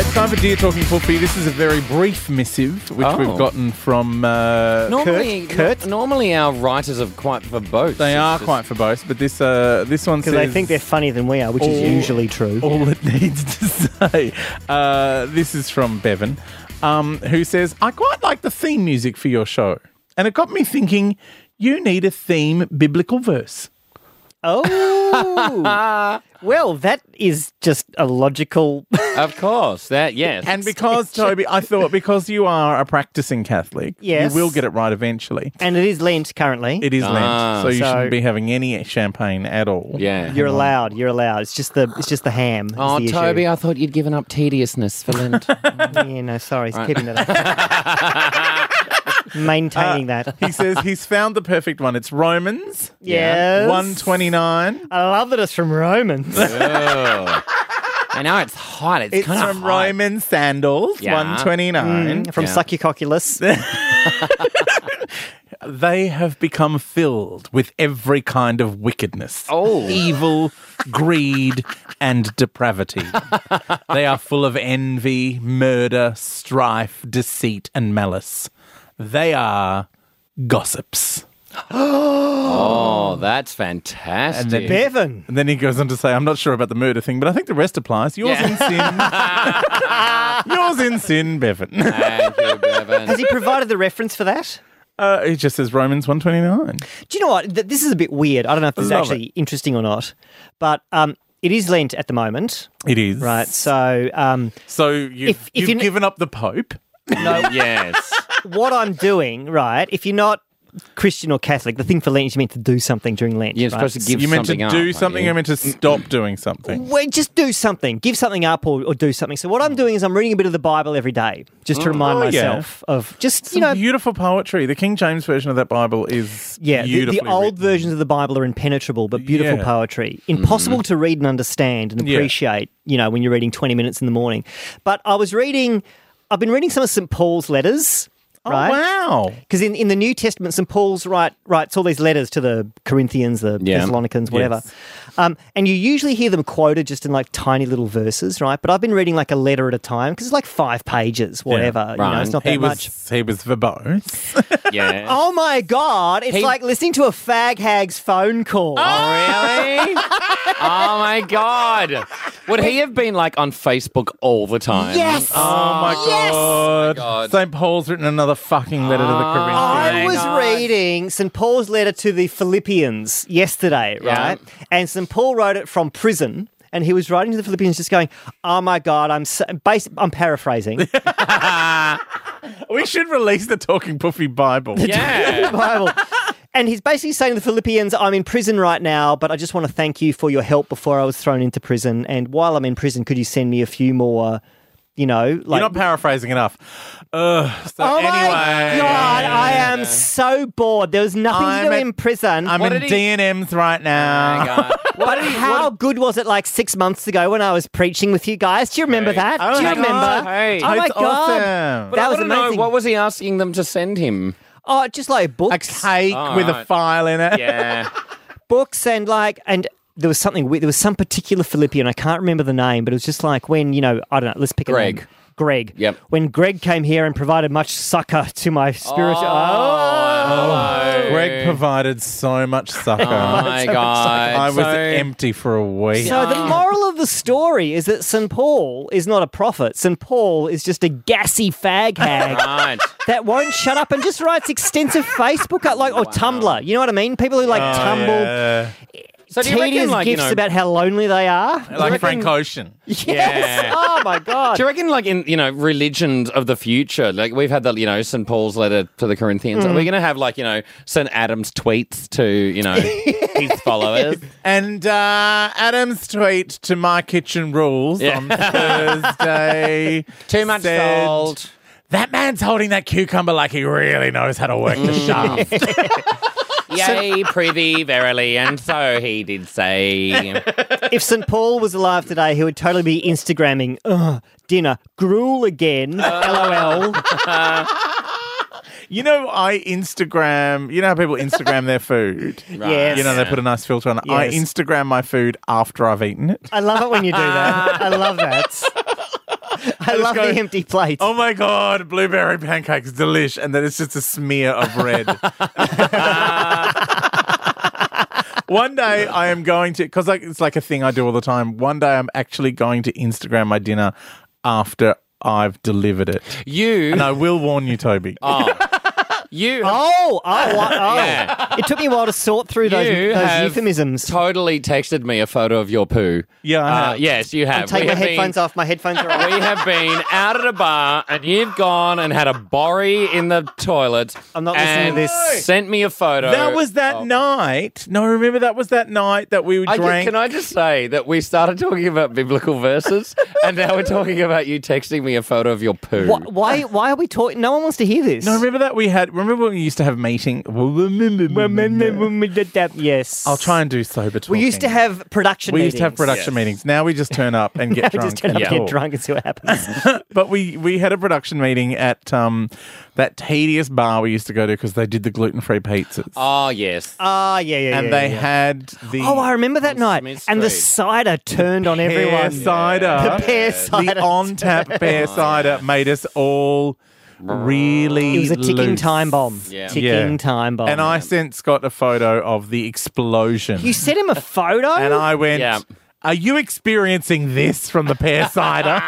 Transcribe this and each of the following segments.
Time for Dear Talking Poofy. This is a very brief missive which we've gotten from Kurt. Normally our writers are quite verbose. They are quite verbose, but this one Because says... they think they're funnier than we are, which is usually true. All it needs to say. This is from Bevan, who says, I quite like the theme music for your show. And it got me thinking, you need a theme biblical verse. Oh, well, that is just a logical... Of course, yes. And because, Toby, I thought because you are a practicing Catholic, Yes. you will get it right eventually. And it is Lent currently. It is Lent, so you So- shouldn't be having any champagne at all. Yeah. You're allowed. It's just the ham. is Oh, the issue. Toby, I thought you'd given up tediousness for Lent. Yeah, no, sorry. He's keeping that up. Maintaining that. He says he's found the perfect one. It's Romans Yes. 1:29. I love that it's from Romans. Oh. I know it's hot. It's It's kind of from hot. Roman Sandals Yeah. 1:29. From Yeah. Succucoculus. They have become filled with every kind of wickedness, evil, greed, and depravity. They are full of envy, murder, strife, deceit, and malice. They are gossips. Oh, that's fantastic. And then- Bevan. And then he goes on to say, I'm not sure about the murder thing, but I think the rest applies. Yours in sin. Yours in sin, Bevan. Thank you, Bevan. Has he provided the reference for that? He just says Romans 1:29. Do you know what? This is a bit weird. I don't know if this is Love actually interesting or not. But it is Lent at the moment. It is. Right. So So you've if you- given up the Pope. Yes. what I'm doing, right, if you're not Christian or Catholic, the thing for Lent is you're meant to do something during Lent. You're right? supposed to give You meant to something up. do aren't something, you? you're meant to stop doing something. Well, just do something. Give something up or do something. So what I'm doing is I'm reading a bit of the Bible every day just to remind myself of just, Some beautiful poetry. The King James version of that Bible is the beautifully old written. versions of the Bible are impenetrable, but beautiful Yeah. poetry. Impossible to read and understand and Yeah. appreciate, when you're reading 20 minutes in the morning. But I've been reading some of St. Paul's letters. Right? Oh, wow. Because in the New Testament, St. Paul's writes all these letters to the Corinthians, the Thessalonians, whatever. Yes. And you usually hear them quoted just in like tiny little verses, right? But I've been reading like a letter at a time because it's like 5 pages, whatever. right. It's not that much. He was verbose. Yeah. Oh my God, it's like listening to a fag hag's phone call. Really? Oh my God. Would he have been like on Facebook all the time? Yes. Oh my Yes. God. St. Paul's written another fucking letter to the Corinthians. I was God. reading St. Paul's letter to the Philippians yesterday, Yeah. right? And St. Paul wrote it from prison. And he was writing to the Philippians just going, oh my God, I'm paraphrasing. We should release the Talking Poofy Bible. Yeah. Bible. And he's basically saying to the Philippians, I'm in prison right now, but I just want to thank you for your help before I was thrown into prison. And while I'm in prison, could you send me a few more, You're not paraphrasing enough. Oh anyway. my God, I am so bored. There was nothing to do in prison. I'm What in did he- D&M's right now. Oh my God. But how good was it like 6 months ago when I was preaching with you guys? Do you remember that? Oh Do you my remember? God. Hey. Oh my It's God. awesome. But That I was want to know, amazing. what was he asking them to send him? Oh, just like A books. cake Oh, with a right. file in it. Yeah. Books and there was something weird. There was some particular Philippian, I can't remember the name, but it was just like when, I don't know, let's pick a Greg. name. Greg. Yep. When Greg came here and provided much succor to my spiritual... Greg provided so much sucker. Oh my God. I was empty for a week. So the moral of the story is that St. Paul is not a prophet. St. Paul is just a gassy fag hag Right. that won't shut up and just writes extensive Facebook or Tumblr. You know what I mean? People who tumble Yeah. So do you tedious reckon, gifs about how lonely they are. Like Frank Ocean. Yes. Yeah. Oh my God. Do you reckon, like, in, religions of the future, like, we've had the, St. Paul's letter to the Corinthians, are we going to have, like, St. Adam's tweets to, his followers? And Adam's tweet to My Kitchen Rules on Thursday. Too much said, salt. That man's holding that cucumber like he really knows how to work the shaft. Yea, prithee, verily, and so he did say. If St. Paul was alive today, he would totally be Instagramming, dinner, gruel again, LOL. I Instagram, how people Instagram their food? Yes. They put a nice filter on it. I Yes. Instagram my food after I've eaten it. I love it when you do that. I love that. I love the empty plates. Oh my God, blueberry pancakes, delish. And then it's just a smear of red. One day I am going to, because it's like a thing I do all the time. One day I'm actually going to Instagram my dinner after I've delivered it. And I will warn you, Toby. Yeah. It took me a while to sort through those euphemisms. Totally texted me a photo of your poo. Yeah, I have. Yes, you have. Take my headphones off. My headphones are on. We have been out at a bar and you've gone and had a borrie in the toilet. I'm not listening to this. Sent me a photo. That was that night. No, remember that was that night that we drank. Can I just say that we started talking about biblical verses and now we're talking about you texting me a photo of your poo. Why are we talking? No one wants to hear this. No, remember that we had. Remember when we used to have meeting? Yes. I'll try and do sober talking. We used to have production meetings. We used to have production meetings. Now we just turn up and get drunk. Get drunk and see what happens. But we had a production meeting at that tedious bar we used to go to because they did the gluten-free pizzas. Oh, yes. And they had the... Oh, I remember that night. And the cider turned on everyone. Cider. The pear cider. The on-tap pear cider made us all... really It was a ticking time bomb. Yeah. Time bomb. And I sent Scott a photo of the explosion. You sent him a photo? And I went, are you experiencing this from the pear cider?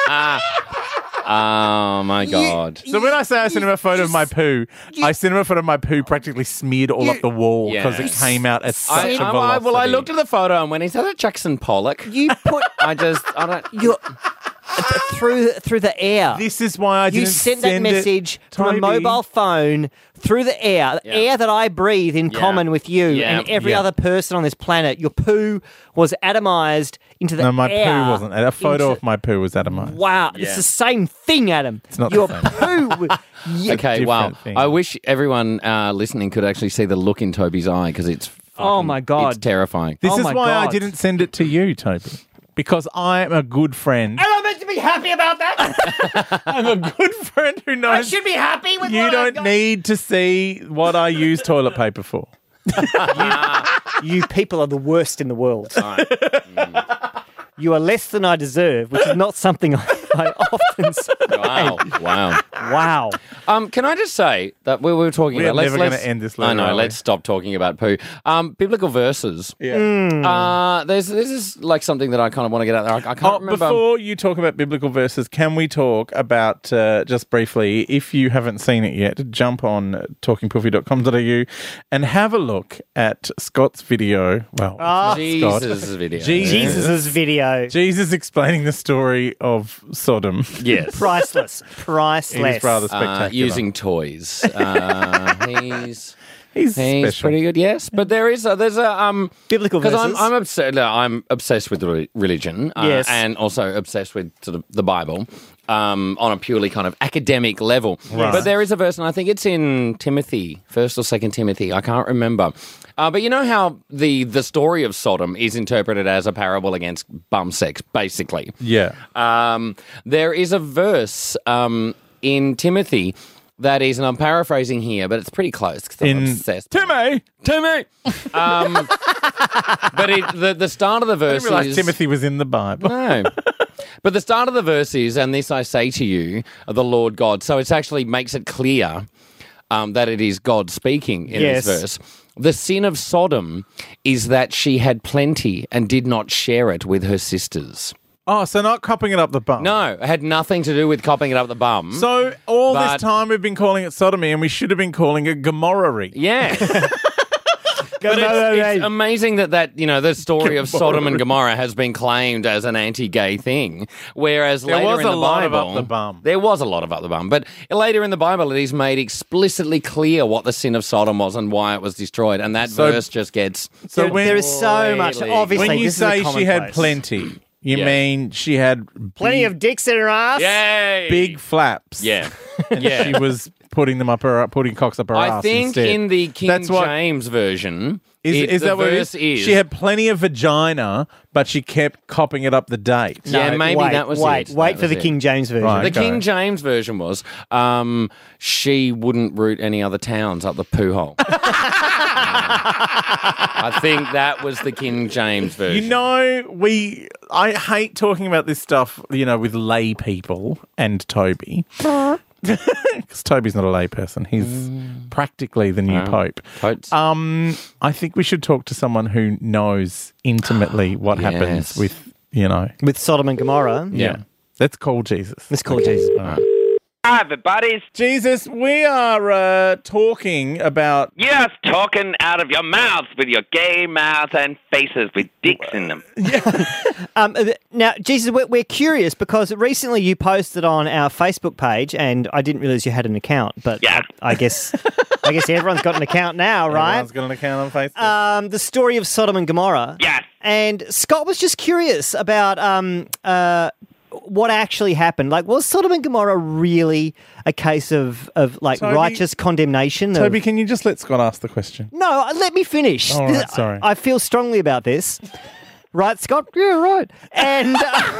Oh, my God. So when I say I sent him a photo of my poo, I sent him a photo of my poo practically smeared all up the wall because it came out at such a velocity. Well, I looked at the photo and when he said that Jackson Pollock, you put... I don't... Through the air. This is why I didn't sent that message from a mobile phone through the air, air that I breathe in common with you and every other person on this planet. Your poo was atomized into the air. No, my poo wasn't. A photo of my poo was atomized. Wow, it's the same thing, Adam. It's not your the same. poo. Okay, wow. Thing. I wish everyone listening could actually see the look in Toby's eye because it's oh my God, it's terrifying. This is why I didn't send it to you, Toby. Because I am a good friend. And I'm meant to be happy about that. I'm a good friend who knows. I should be happy with you what don't I've got. need to see what I use toilet paper for. You people are the worst in the world. You are less than I deserve, which is not something I often say. Wow. Can I just say that we were talking about... We're never going to end this later. I know, let's stop talking about poo. Biblical verses. Yeah. This is like something that I kind of want to get out there. I can't remember... Before you talk about biblical verses, can we talk about, just briefly, if you haven't seen it yet, jump on talkingpoofy.com.au and have a look at Scott's video. Well, Jesus' video. Jesus' video. Jesus explaining the story of Sodom. Yes. Priceless. It is rather spectacular. Using toys. He's special. Pretty good, yes. But there's a biblical verses. Because I'm obsessed with religion. Yes. And also obsessed with sort of the Bible. On a purely kind of academic level. Right. But there is a verse, and I think it's in Timothy, 1st or 2nd Timothy, I can't remember. But you know how the story of Sodom is interpreted as a parable against bum sex, basically. Yeah. There is a verse in Timothy that is, and I'm paraphrasing here, but it's pretty close because I'm obsessed. Timmy! But the start of the verse I didn't realise is... Timothy was in the Bible. No. But the start of the verse is, and this I say to you, the Lord God. So it actually makes it clear that it is God speaking in this verse. The sin of Sodom is that she had plenty and did not share it with her sisters. Oh, so not copping it up the bum. No, it had nothing to do with copping it up the bum. So all this time we've been calling it sodomy and we should have been calling it Gomorrah-y. Yeah. But it's amazing that the story of Sodom and Gomorrah has been claimed as an anti-gay thing, whereas later in the Bible... There was a lot of up the bum. There was a lot of up the bum, but later in the Bible it is made explicitly clear what the sin of Sodom was and why it was destroyed, and that verse just gets... So there is so much... Obviously, when you say she had plenty... You mean she had... Plenty of dicks in her ass? Yay! Big flaps. Yeah. And she was putting cocks up her ass I think instead. in the King James version... Is that what it is? She had plenty of vagina, but she kept copping it up the date. Yeah, maybe that was it. Wait for the King James version. Right, the King James version was she wouldn't root any other towns up the poo hole. I think that was the King James version. You know, we I hate talking about this stuff, with lay people and Toby. Because Toby's not a lay person. He's practically the new Pope. I think we should talk to someone who knows intimately what happens with, With Sodom and Gomorrah. Yeah. Let's call Jesus. Let's call Jesus. Hi, everybody. Jesus, we are talking about... Yes, talking out of your mouths with your gay mouths and faces with dicks in them. Now, Jesus, we're curious because recently you posted on our Facebook page, and I didn't realise you had an account, but I guess everyone's got an account now, right? Everyone's got an account on Facebook. The story of Sodom and Gomorrah. Yes. And Scott was just curious about what actually happened. Like, was Sodom and Gomorrah really a case of Toby, righteous condemnation? Toby, can you just let Scott ask the question? No, let me finish. All right, sorry. I feel strongly about this. Right, Scott? Yeah, right. And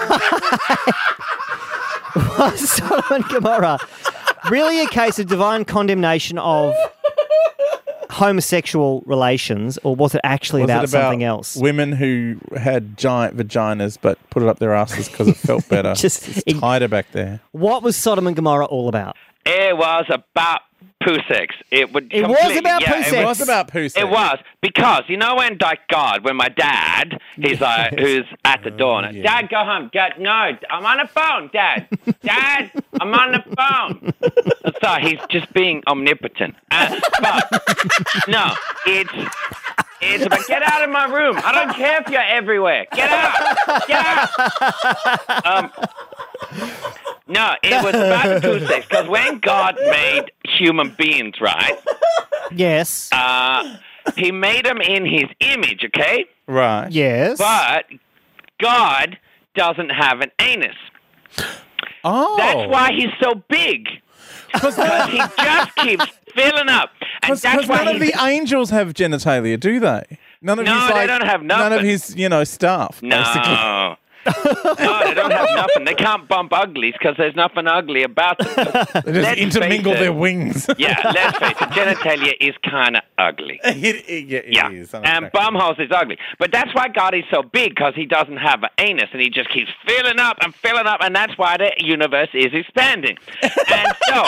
was Sodom and Gomorrah really a case of divine condemnation of homosexual relations, or was it actually about something else? Women who had giant vaginas but put it up their asses because it felt better. It's tighter back there. What was Sodom and Gomorrah all about? It was about poo sex. It was about poo sex. It was about poo sex. It was, because when my dad, he's like, who's at the door, and Dad, go home. Dad, no, I'm on the phone, Dad. Dad, I'm on the phone. So he's just being omnipotent. But no, it's about, get out of my room. I don't care if you're everywhere. Get out. Get out. No, it was about poo sex, because when God made human beings, right? Yes. He made them in his image, okay? Right. Yes. But God doesn't have an anus. Oh. That's why he's so big. Because he just keeps filling up. And that's why none of the angels have genitalia, do they? None of his, they don't have nothing. None of his, staff, basically. No. No, they don't have nothing. They can't bump uglies because there's nothing ugly about them. They just intermingle their wings. Yeah, let's face it, genitalia is kind of ugly. It is. And bumholes is ugly. But that's why God is so big, because he doesn't have an anus, and he just keeps filling up, and that's why the universe is expanding. And so,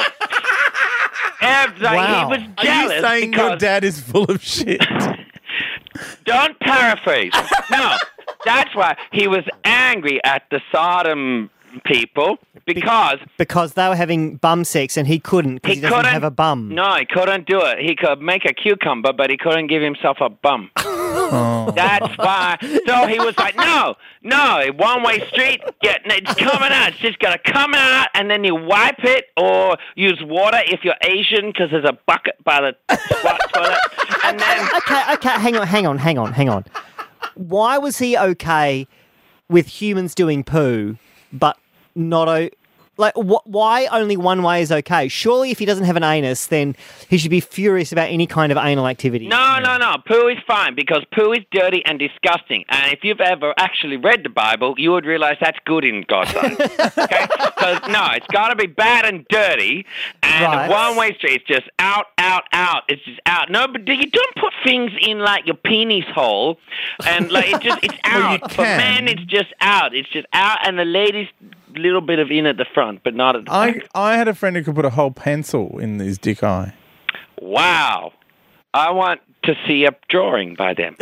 wow. He was jealous. Are you saying your dad is full of shit? Don't paraphrase. No. That's why he was angry at the Sodom people, because they were having bum sex and he couldn't, because he doesn't have a bum. No, he couldn't do it. He could make a cucumber, but he couldn't give himself a bum. Oh. That's why. So he was like, no, one-way street. It's coming out. It's just going to come out, and then you wipe it or use water if you're Asian, because there's a bucket by the toilet. And then... Okay, hang on. Why was he okay with humans doing poo, but not why only one way is okay? Surely if he doesn't have an anus, then he should be furious about any kind of anal activity. No. Poo is fine, because poo is dirty and disgusting. And if you've ever actually read the Bible, you would realize that's good in God's eyes. Okay? Because, it's got to be bad and dirty. And one-way street, it's just out. It's just out. No, but you don't put things in, like, your penis hole. And, it's out. Well, for men, it's just out. It's just out. And the ladies... little bit of in at the front, but not at the back. I had a friend who could put a whole pencil in his dick eye. Wow. I want to see a drawing by them.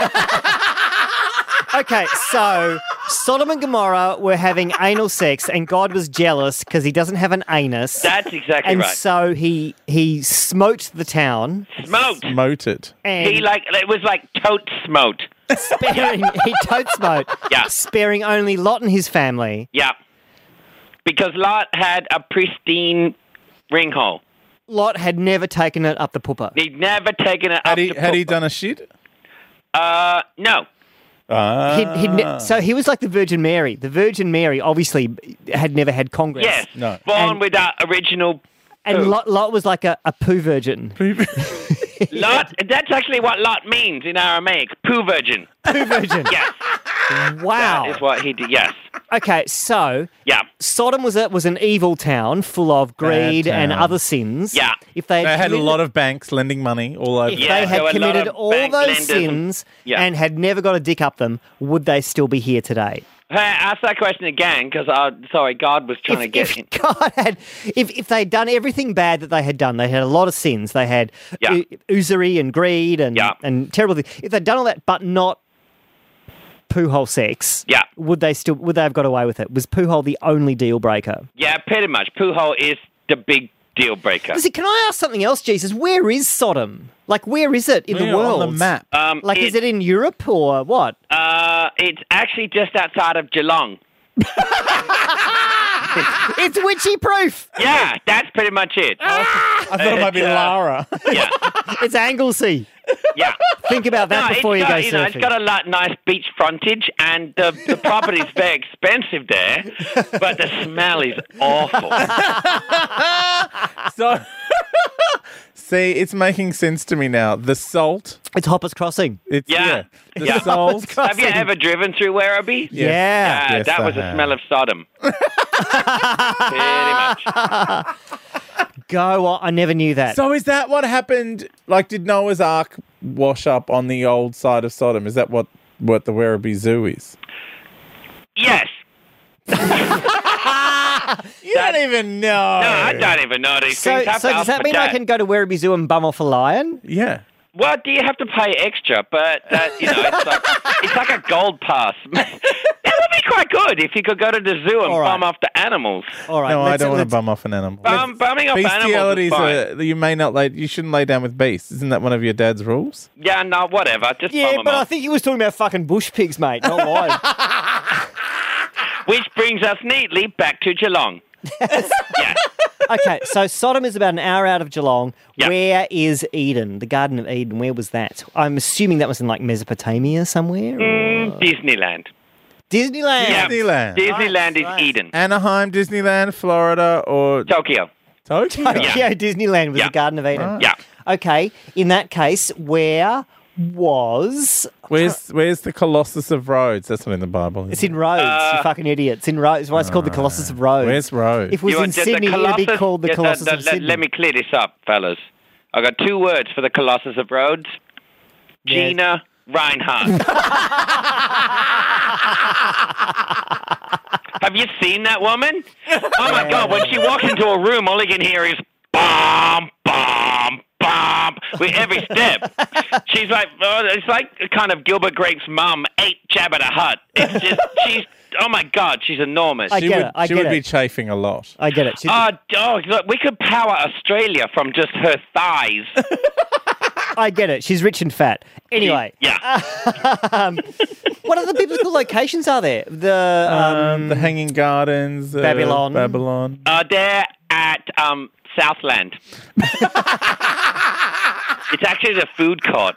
Okay, so Sodom and Gomorrah were having anal sex, and God was jealous because he doesn't have an anus. That's exactly and right. And so he smote the town. Smote it. And it was like tote smote. He tote smote. Yeah. Sparing only Lot and his family. Yeah. Because Lot had a pristine ring hole. Lot had never taken it up the pooper. He'd never taken it up the pooper. Had he done a shit? No. So he was like the Virgin Mary. The Virgin Mary obviously had never had Congress. Yes. No. Born without original poo. And Lot was like a poo virgin. Lot, that's actually what Lot means in Aramaic. Poo virgin. Poo virgin. Yes. Wow. That is what he did, yes. Okay, so Sodom was an evil town full of greed and other sins. Yeah. If they had a lot of banks lending money all over. If they had committed all those sins and had never got a dick up them, would they still be here today? Ask that question again, because God was trying to get in. God had, if they'd done everything bad that they had done, they had a lot of sins. They had usury and greed and terrible things. If they'd done all that, but not poo hole sex, would they have got away with it? Was poo hole the only deal breaker? Yeah, pretty much. Poo hole is the big deal breaker. Listen, can I ask something else, Jesus? Where is Sodom? Like, where is it in the world? On the map. Is it in Europe or what? It's actually just outside of Geelong. It's witchy proof. Yeah, that's pretty much it. I thought it might be Lara. Yeah. It's Anglesey. Yeah. Think about that before you go surfing. It's got a nice beach frontage, and the property's very expensive there, but the smell is awful. So, see, it's making sense to me now. The salt. It's Hoppers Crossing. The salt. Have you ever driven through Werribee? Yeah. Yes, that was the smell of Sodom. Pretty much. Go on. I never knew that. So is that what happened? Like, did Noah's Ark wash up on the old side of Sodom? Is that what the Werribee Zoo is? Yes. You don't even know. No, I don't even know these things. So does that mean I can go to Werribee Zoo and bum off a lion? Yeah. Well, do you have to pay extra? But, it's like a gold pass. That would be quite good if you could go to the zoo and bum off the animals. All right. No, I don't want to bum off an animal. Bumming off animals is fine. You shouldn't lay down with beasts. Isn't that one of your dad's rules? Yeah, no, whatever. Just bum them but off. I think he was talking about fucking bush pigs, mate, not lions. Which brings us neatly back to Geelong. Yeah. Okay, so Sodom is about an hour out of Geelong. Yep. Where is Eden? The Garden of Eden, where was that? I'm assuming that was in, like, Mesopotamia somewhere? Disneyland. Disneyland? Yeah. Disneyland is Eden. Anaheim, Disneyland, Florida, or... Tokyo. Tokyo, Disneyland was the Garden of Eden. Yeah. Okay, in that case, where was... Where's the Colossus of Rhodes? That's not in the Bible. It's in Rhodes, you fucking idiot. It's in Rhodes. That's why it's called the Colossus of Rhodes. Where's Rhodes? If it was in Sydney, it would be called the Colossus of Sydney. Let me clear this up, fellas. I got 2 words for the Colossus of Rhodes. Gina Reinhardt. Have you seen that woman? Oh, my God. When she walks into a room, all you can hear is bomb, bomb, bomb with every step. She's like, it's like kind of Gilbert Grape's mum ate Jabba the Hutt. It's just, oh my God, she's enormous. She would be chafing a lot. I get it. Look, we could power Australia from just her thighs. I get it. She's rich and fat. Anyway. Yeah. What other biblical locations are there? The Hanging Gardens. Babylon. They're at Southland. It's actually the food court.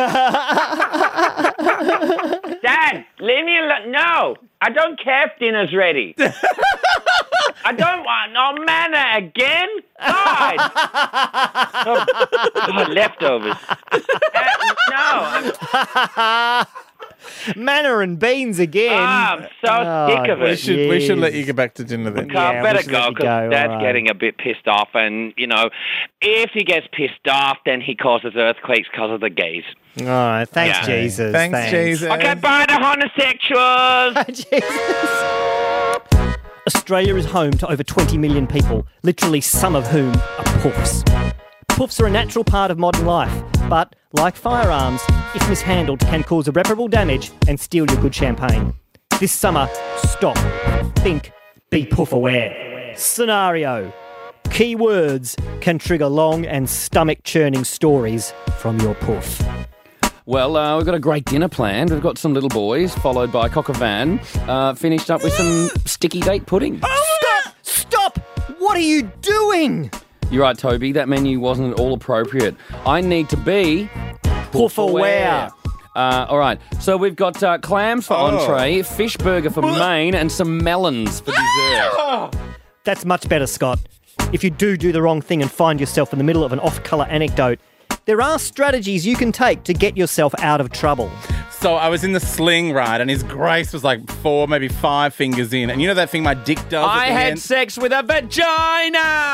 Dad, leave me alone. No, I don't care if dinner's ready. I don't want no manna again. God. Oh, leftovers. No. Manna and beans again. I'm so sick of it. We should let you get back to dinner then. I better go because Dad's getting a bit pissed off. And, if he gets pissed off, then he causes earthquakes because of the gays. All right. Thanks, Jesus. Thanks, Jesus. Okay, bye to homosexuals. Jesus. Australia is home to over 20 million people, literally some of whom are poofs. Poofs are a natural part of modern life, but, like firearms, if mishandled, can cause irreparable damage and steal your good champagne. This summer, stop, think, be poof aware. Scenario. Key words can trigger long and stomach-churning stories from your poof. Well, we've got a great dinner planned. We've got some little boys, followed by cock a van, finished up with some sticky date pudding. Oh, stop! What are you doing? You're right, Toby. That menu wasn't at all appropriate. I need to be poof aware. All right. So we've got clams for entree, fish burger for main, and some melons for dessert. That's much better, Scott. If you do the wrong thing and find yourself in the middle of an off-colour anecdote, there are strategies you can take to get yourself out of trouble. So I was in the sling, right, and his grace was like 4, maybe 5 fingers in. And you know that thing my dick does? I had sex with a vagina!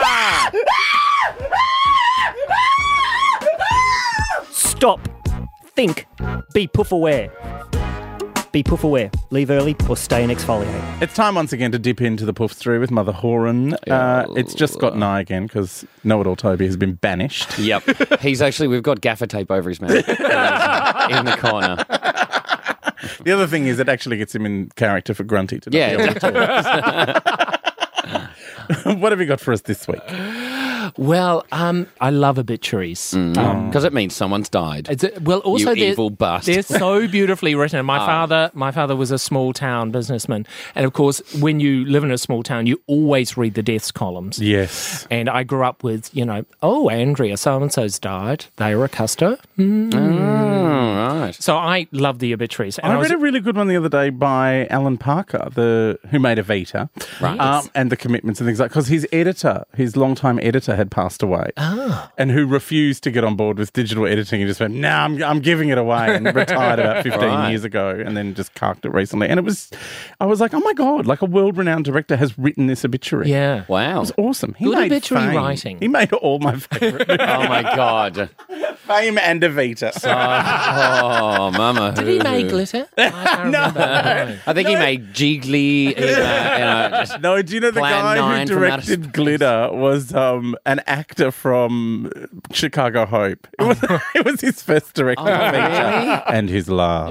Stop. Think. Be poof aware. Be poof aware. Leave early or stay and exfoliate. It's time once again to dip into the poof through with Mother Horan. It's just Scott and I again because Know-It-All Toby has been banished. Yep. We've got gaffer tape over his mouth in the corner. The other thing is it actually gets him in character for Grunty to not be able to talk. What have you got for us this week? Well, I love obituaries because it means someone's died. Also, you evil bastard. They're so beautifully written. My father was a small town businessman, and of course, when you live in a small town, you always read the deaths columns. Yes, and I grew up with Andrea so and so's died. They were a customer. Right. So I love the obituaries. And I read a really good one the other day by Alan Parker, who made Evita, right? And the Commitments and things like because his longtime editor, had passed away, and who refused to get on board with digital editing and just went, "No, I'm giving it away," and retired about 15 years ago, and then just carked it recently. And I was like, "Oh my god!" Like a world-renowned director has written this obituary. Yeah, wow, it was awesome. He good made obituary Fame. Writing. He made all my favorite. Oh my god, Fame and Evita. Oh, mama. Did he make Glitter? No. I think he made Jiggly. No, do you know the guy who directed Glitter was an actor from Chicago Hope. It was his first directing feature and his last.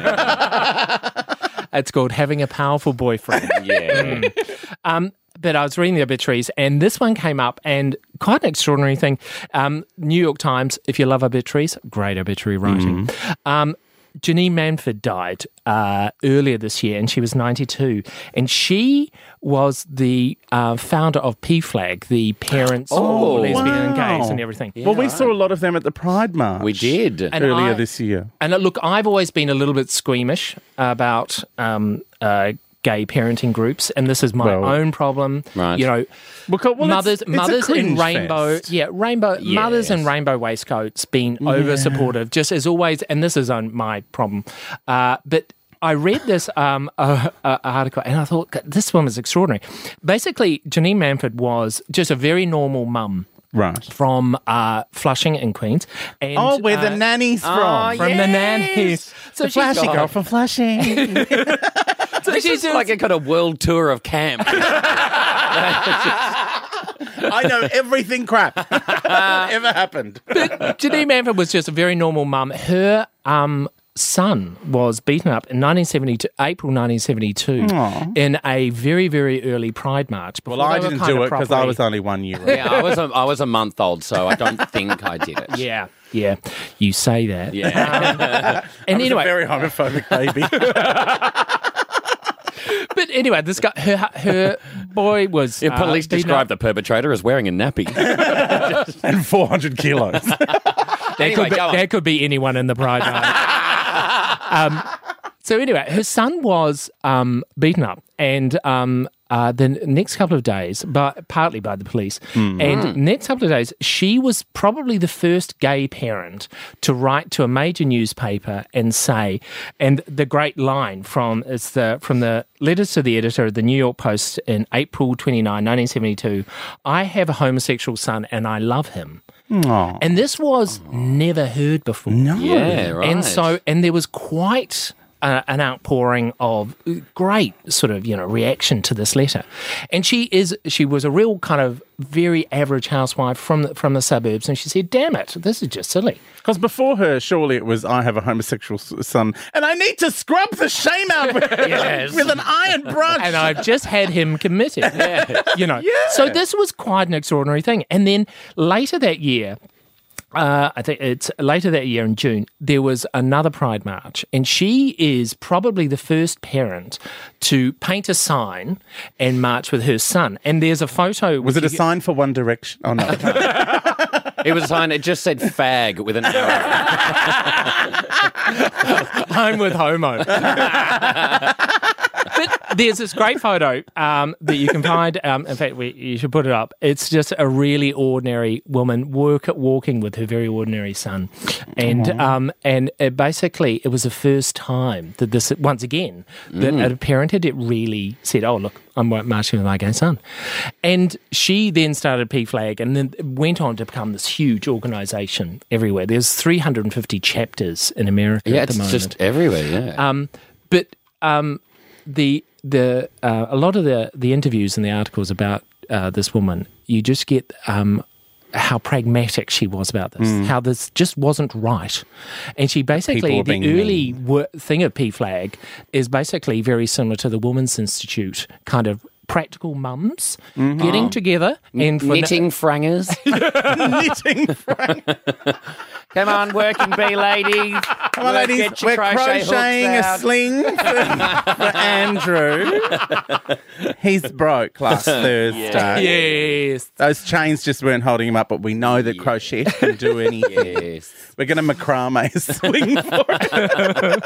Yeah. It's called Having a Powerful Boyfriend. Yeah. But I was reading the obituaries, and this one came up, and quite an extraordinary thing. New York Times, if you love obituaries, great obituary writing. Janine Manford died earlier this year, and she was 92. And she was the founder of PFLAG, the Parents for Lesbian and Gays and everything. Yeah, we saw a lot of them at the Pride March. We did. Earlier this year. And look, I've always been a little bit squeamish about gay parenting groups, and this is my own problem. Right. Mothers in rainbow, fest. mothers in rainbow waistcoats being over supportive, just as always, and this is my problem. But I read this article and I thought this one was extraordinary. Basically, Janine Manford was just a very normal mum. Right. From Flushing in Queens. And, where the nanny's from. From the nannies. So the flashy girl from Flushing. So she's like a kind of world tour of camp. I know everything crap that ever happened. But Janine Manford was just a very normal mum. Her son was beaten up in April 1972 in a very, very early Pride March. Well, I didn't do it because I was only 1 year old. Yeah, I was a month old, so I don't think I did it. Yeah, you say that. Yeah. And I was anyway, a very homophobic baby. But anyway, this guy, her boy was. Police described the perpetrator as wearing a nappy and 400 kilos. There could be anyone in the Pride March. So anyway, her son was beaten up, and the next couple of days, partly by the police, and next couple of days, she was probably the first gay parent to write to a major newspaper and say, and the great line from the letters to the editor of the New York Post in April 29, 1972, "I have a homosexual son and I love him." Aww. And this was never heard before. No. Yeah, right. And there was quite an outpouring of great sort of, reaction to this letter. And she was a real kind of very average housewife from the suburbs, and she said, "Damn it, this is just silly." Because before her, surely it was, "I have a homosexual son, and I need to scrub the shame out with an iron brush. And I've just had him committed." So this was quite an extraordinary thing. And then later that year, I think it's later that year in June, there was another Pride March, and she is probably the first parent to paint a sign and march with her son. And there's a photo. Was it a sign for One Direction? Oh, no. It was a sign, it just said fag with an arrow. I'm with homo. But there's this great photo that you can find. In fact, you should put it up. It's just a really ordinary woman walking with her very ordinary son, and basically it was the first time that this once again that a parent had really said, "Oh, look, I'm marching with my gay son," and she then started PFLAG, and then went on to become this huge organisation everywhere. There's 350 chapters in America at the moment. It's just everywhere. Yeah. But the a lot of the interviews and the articles about this woman, you just get how pragmatic she was about this, how this just wasn't right. And she basically, the early thing of PFLAG is basically very similar to the Women's Institute kind of practical mums getting together and knitting frangers. Knitting frangers. Come on, working bee ladies. Come on, ladies. We're crocheting a sling for Andrew. He's broke last Thursday. Yes. Those chains just weren't holding him up, but we know that crochet can do anything. Yes. We're going to macrame a swing for it.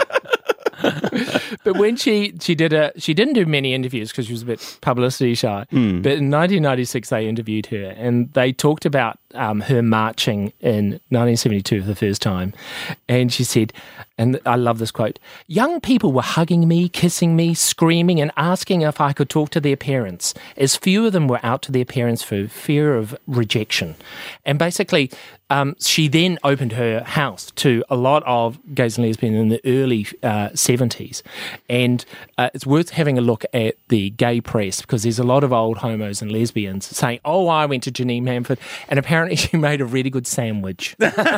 But when she didn't do many interviews because she was a bit publicity shy. But in 1996, they interviewed her and they talked about her marching in 1972 for the first time. And she said, and I love this quote, "Young people were hugging me, kissing me, screaming and asking if I could talk to their parents, as few of them were out to their parents for fear of rejection." And basically, she then opened her house to a lot of gays and lesbians in the early 70s. And it's worth having a look at the gay press because there's a lot of old homos and lesbians saying, "Oh, I went to Janine Manford," and apparently she made a really good sandwich.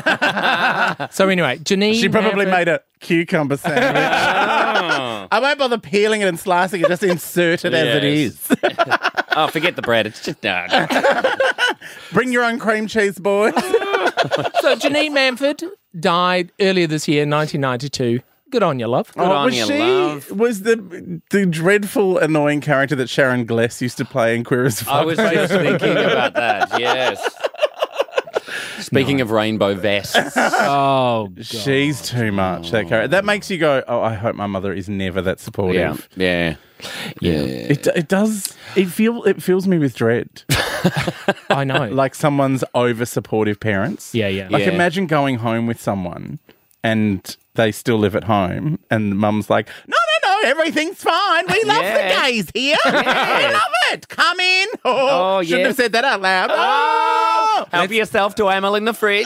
So anyway, Janine She probably Manford, made a cucumber sandwich. I won't bother peeling it and slicing it, just insert it as it is. Oh, forget the bread. It's just no. Bring your own cream cheese, boys. So Janine Manford died earlier this year, 1992. Good on you, love. Good on you, love. Was the dreadful, annoying character that Sharon Gless used to play in Queer as Folk? I was just thinking about that, yes. Speaking of rainbow vests. Oh, God. She's too much, that character. That makes you go, oh, I hope my mother is never that supportive. Yeah. It does. It fills me with dread. I know. Like someone's over-supportive parents. Yeah. Like imagine going home with someone and they still live at home and mum's like, no, everything's fine. We love the gays here. We love it. Come in. Oh, shouldn't have said that out loud. Oh, help yourself to Amel in the fridge.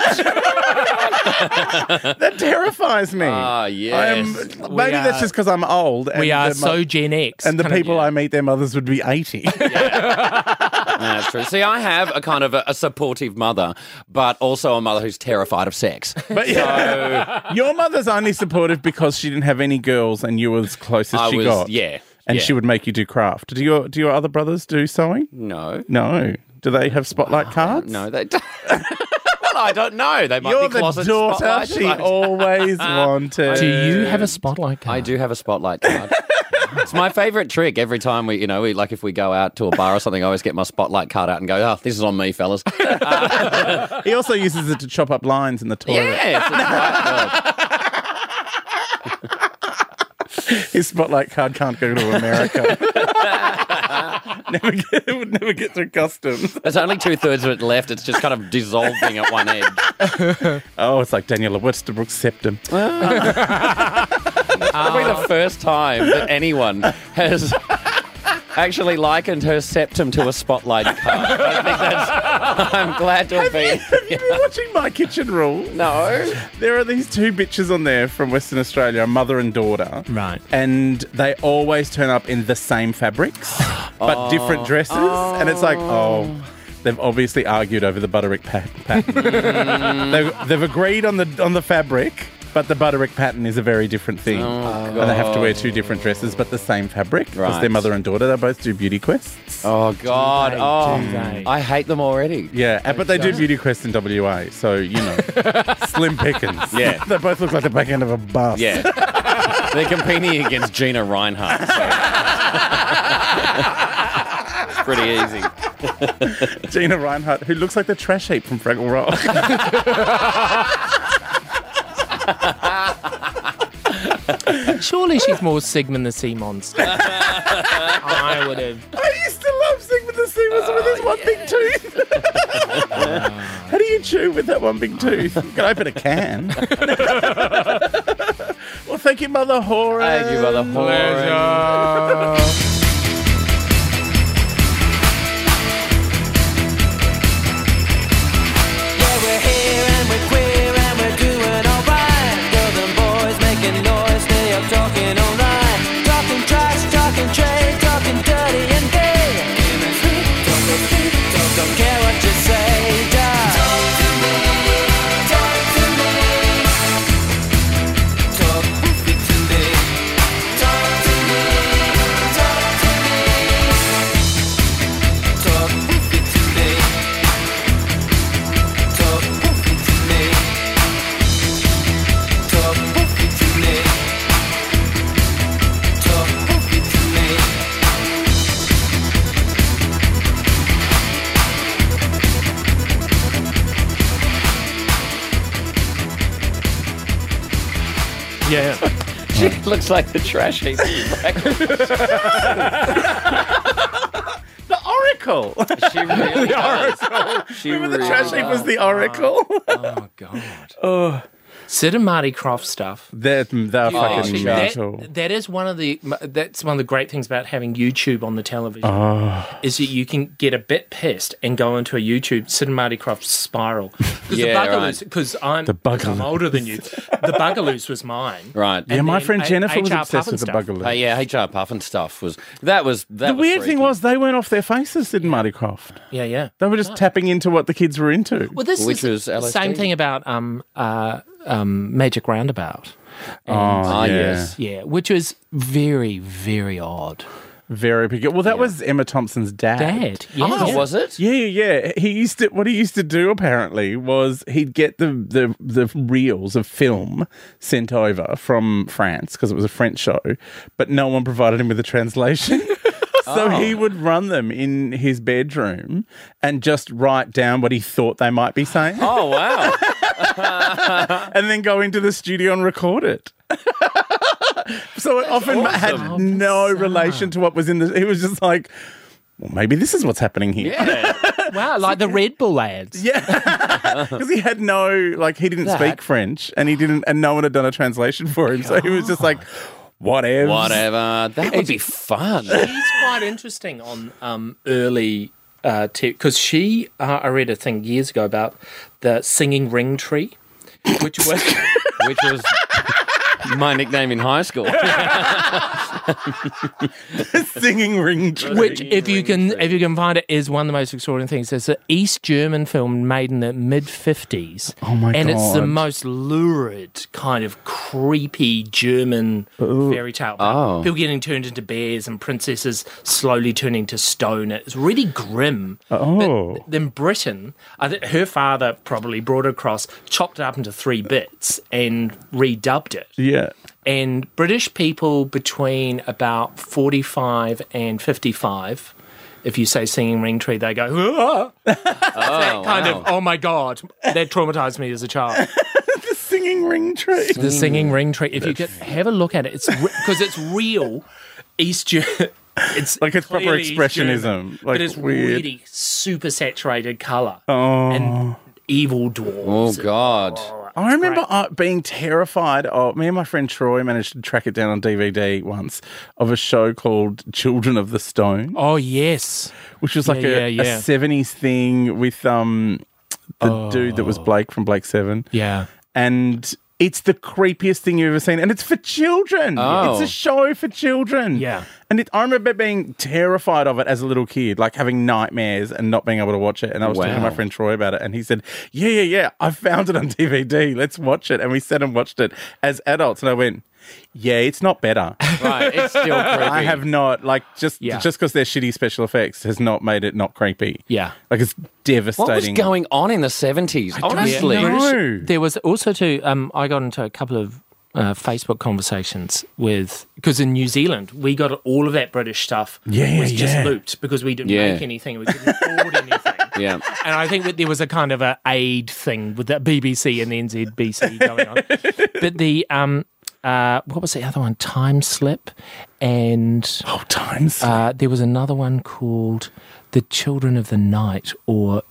That terrifies me. Oh, yes. Maybe that's just because I'm old. And we are so Gen X. And the people I meet, their mothers would be 80. That's true. See, I have a kind of a supportive mother, but also a mother who's terrified of sex. But your mother's only supportive because she didn't have any girls and you were as close as she got. Yeah. And she would make you do craft. Do your other brothers do sewing? No. Do they have spotlight cards? No, they don't. Well, I don't know. They might You're be closet the daughter spotlights. she always wanted. Do you have a spotlight card? I do have a spotlight card. It's my favourite trick. Every time we like if we go out to a bar or something, I always get my spotlight card out and go, "Oh, this is on me, fellas." He also uses it to chop up lines in the toilet. Yes, it's quite good. His spotlight card can't go to America. It would never get through customs. There's only 2/3 of it left. It's just kind of dissolving at one edge. Oh, it's like Daniela Websterbrooke's septum. Probably the first time that anyone has actually likened her septum to a spotlight card. I think I'm glad to have been. Have you been watching My Kitchen Rules? No. There are these two bitches on there from Western Australia, a mother and daughter. Right. And they always turn up in the same fabrics, but different dresses. And it's like, they've obviously argued over the Butterick pattern. They've agreed on the fabric, but the Butterick pattern is a very different thing. And they have to wear two different dresses, but the same fabric. Because they're mother and daughter. They both do beauty quests. Oh, God. Do they? I hate them already. Yeah, but they do beauty quests in WA, so, slim pickings. Yeah. They both look like the back end of a bus. Yeah. They're competing against Gina Reinhardt. So. It's pretty easy. Gina Reinhardt, who looks like the trash heap from Fraggle Rock. Surely she's more Sigmund the Sea Monster. I would have. I used to love Sigmund the Sea Monster with his one big tooth. How do you chew with that one big tooth? You can open a can. Well, thank you, Mother Horan. Thank you, Mother Horan. Talking all night. looks like the trash heap. The Oracle. She really does. She Remember the trash heap was the Oracle? Oh, God. Oh. Sid and Marty Krofft stuff. They're fucking mental. That's one of the great things about having YouTube on the television is that you can get a bit pissed and go into a YouTube Sid and Marty Krofft spiral. Because I'm older than you. The Bugaloos was mine. Right. Yeah, my friend Jennifer was obsessed with the Bugaloo. Yeah, HR Puffin stuff was the weird thing was they weren't off their faces, Sid and Marty Krofft. Yeah. They were just tapping into what the kids were into. Well, this which is was the same thing about Magic Roundabout. Yes. Yeah, which was very, very odd. Very peculiar. Well, that was Emma Thompson's dad. Yeah. Was it? Yeah. What he used to do apparently was he'd get the reels of film sent over from France because it was a French show, but no one provided him with a translation. So he would run them in his bedroom and just write down what he thought they might be saying. Oh, wow. And then go into the studio and record it. So it often had no relation to what was in the... He was just like, well, maybe this is what's happening here. Yeah. Wow, like the Red Bull ads. Yeah. Because he had he didn't speak French and no one had done a translation for him. So he was just like... Whatever. That would be fun. She's quite interesting on early because I read a thing years ago about the singing ring tree, which was my nickname in high school. Singing ring tree. Which, if you can find it, is one of the most extraordinary things. It's an East German film made in the mid-50s. Oh, my God. And it's the most lurid, kind of creepy German fairy tale. People getting turned into bears and princesses slowly turning to stone. It's really grim. But then Britain, I think her father probably brought it across, chopped it up into 3 bits and redubbed it. Yeah. And British people between about 45 and 55, if you say singing ring tree, they go, oh my God, that traumatized me as a child. The singing ring tree. The singing ring tree. If you could have a look at it, it's because it's real East German. It's like it's proper expressionism. German, but it's weird. really super saturated colour. And evil dwarves. Oh, God. I remember being terrified of... Me and my friend Troy managed to track it down on DVD once of a show called Children of the Stone. Oh, yes. Which was like a 70s thing with the dude that was Blake from Blake 7. Yeah. And... it's the creepiest thing you've ever seen. And it's for children. It's a show for children. Yeah. And I remember being terrified of it as a little kid, like having nightmares and not being able to watch it. And I was talking to my friend Troy about it. And he said, yeah, I found it on DVD. Let's watch it. And we sat and watched it as adults. And I went... yeah, it's not better. Right, it's still creepy. I have not, just because they're shitty special effects has not made it not creepy. Yeah. Like, it's devastating. What was going on in the 70s? Honestly. No. There was also, too, I got into a couple of Facebook conversations because in New Zealand, we got all of that British stuff was just looped because we didn't make anything. We couldn't afford anything. Yeah. And I think that there was a kind of a aid thing with the BBC and the NZBC going on. But the... what was the other one? Time Slip, and Time Slip. There was another one called The Children of the Night, or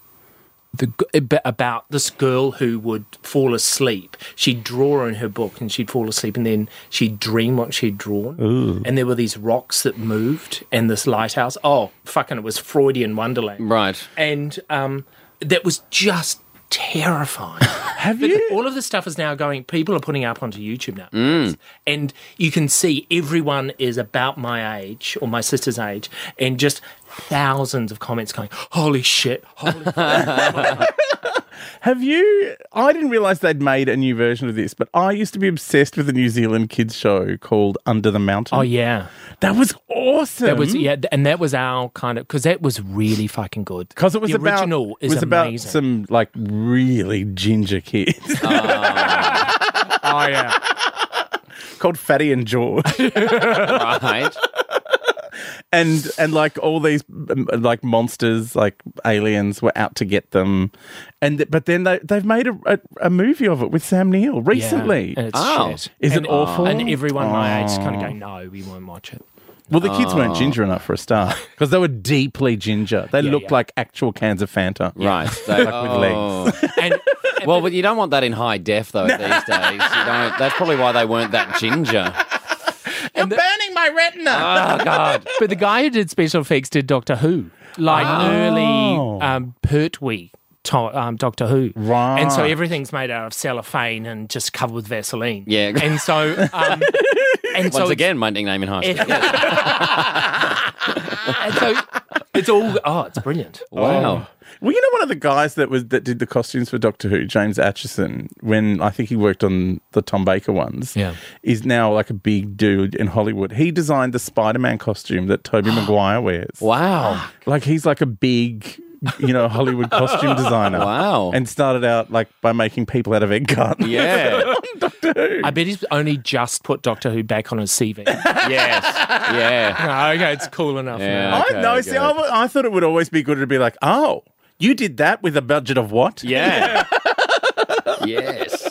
about this girl who would fall asleep. She'd draw in her book, and she'd fall asleep, and then she'd dream what she'd drawn. Ooh. And there were these rocks that moved, and this lighthouse. Oh, fucking! It was Freudian Wonderland, right? And that was just terrifying. Have you? All of this stuff is now going, people are putting up onto YouTube now. And you can see everyone is about my age or my sister's age and just thousands of comments going, holy shit, holy shit. Have you... I didn't realise they'd made a new version of this, but I used to be obsessed with a New Zealand kids show called Under the Mountain. Oh, yeah. That was awesome. And that was our kind of... because that was really fucking good. Because it was the original is amazing. About some, really ginger kids. Oh, yeah. Called Fatty and George. Right. and like all these like monsters, like aliens, were out to get them, but then they've made a movie of it with Sam Neill recently. And it's shit. Is it awful? And everyone my age is kind of going, no, we won't watch it. Well, the kids weren't ginger enough for a start because they were deeply ginger. They looked like actual cans of Fanta, right? Like with legs. But you don't want that in high def though these days. That's probably why they weren't that ginger. You're burning my retina. Oh God! But the guy who did special effects did Doctor Who, like early Pertwee. Doctor Who. Right. And so everything's made out of cellophane and just covered with Vaseline. Yeah. And so... Once again, my nickname in high school. And so it's all... Oh, it's brilliant. Wow. Well, you know, one of the guys that did the costumes for Doctor Who, James Acheson, when I think he worked on the Tom Baker ones, is now like a big dude in Hollywood. He designed the Spider-Man costume that Tobey Maguire wears. Wow. Like he's like a big... Hollywood costume designer. Wow. And started out like by making people out of egg cartons. Yeah. Doctor Who. I bet he's only just put Doctor Who back on his CV. Yes. Yeah. No, okay, it's cool enough. Yeah, now. okay, I thought it would always be good to be like, oh, you did that with a budget of what? Yeah. Yes.